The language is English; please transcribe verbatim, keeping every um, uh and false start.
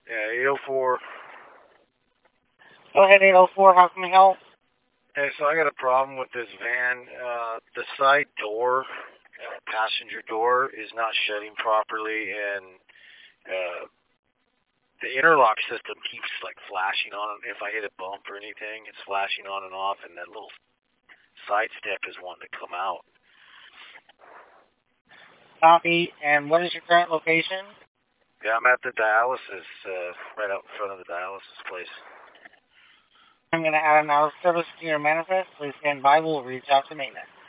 Yeah, eight oh four. Go ahead, eight oh four. How can we help? Hey, so I got a problem with this van. Uh, the side door, uh, passenger door, is not shutting properly, and uh, the interlock system keeps like flashing on. If I hit a bump or anything, it's flashing on and off, and that little side step is wanting to come out. Copy. And what is your current location? Yeah, I'm at the dialysis, uh, right out in front of the dialysis place. I'm going to add an out of service to your manifest. Please stand by. We'll reach out to maintenance.